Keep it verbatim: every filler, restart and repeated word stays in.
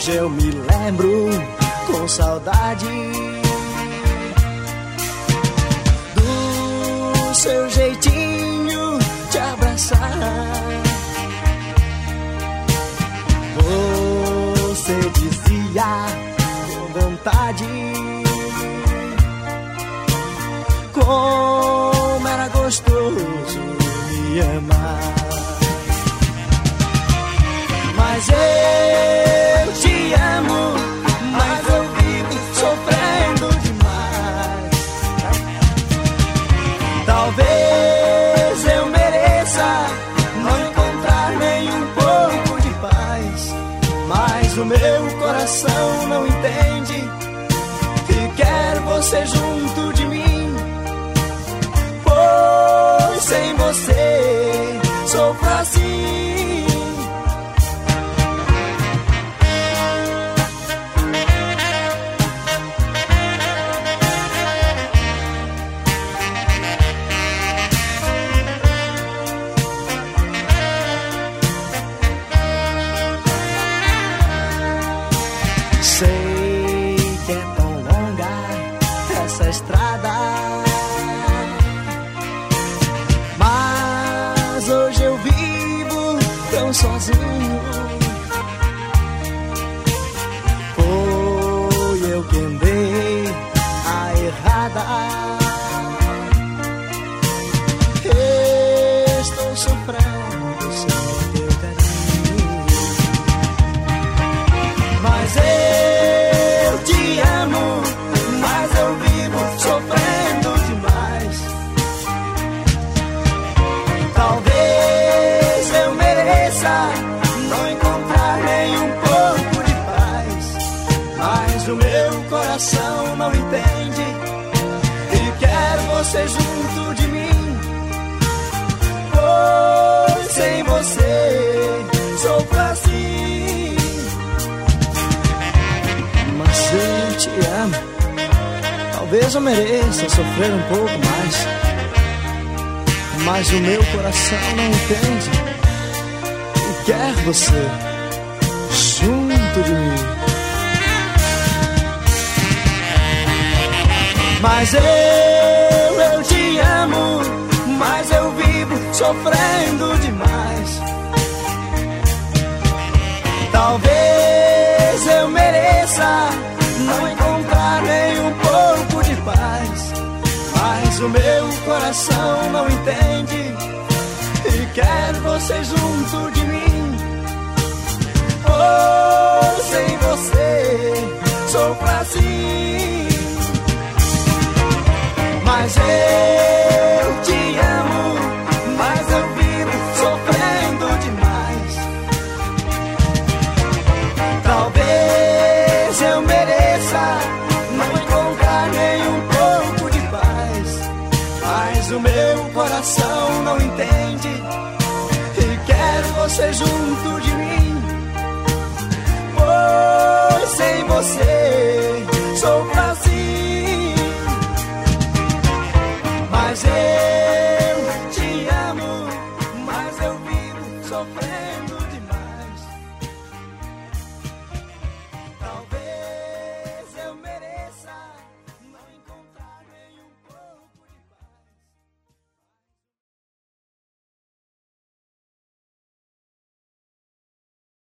hoje eu me lembro com saudade do seu jeitinho de abraçar. Você dizia com vontade como era gostoso me amar. Mas eu te amo, mas eu vivo sofrendo demais. Talvez eu mereça não encontrar nem um pouco de paz, mas o meu coração não entende que quer você junto de mim, pois sem você sofro assim. Sei que é tão longa essa estrada, mas hoje eu vivo tão sozinho. Foi eu quem dei a errada. Estou sofrendo sem teu carinho, mas eu te amo, mas eu vivo sofrendo demais. Talvez eu mereça não encontrar nem um pouco de paz, mas o meu coração não entende e quer você junto de mim, pois sem você sofro assim. Mas eu te amo, talvez eu mereça sofrer um pouco mais, mas o meu coração não entende e quer você junto de mim. Mas eu, eu te amo, mas eu vivo sofrendo demais. Talvez eu mereça não encontrar nem um pouco de paz, mas o meu coração não entende e quer você junto de mim, pois sem você sofro assim. Mas eu te amo, mas eu vivo sofrendo demais. Talvez eu mereça não encontrar nem um pouco de paz, mas o meu coração não entende e quer você junto de mim, pois sem você sofro assim. Mas eu te amo, mas eu vivo sofrendo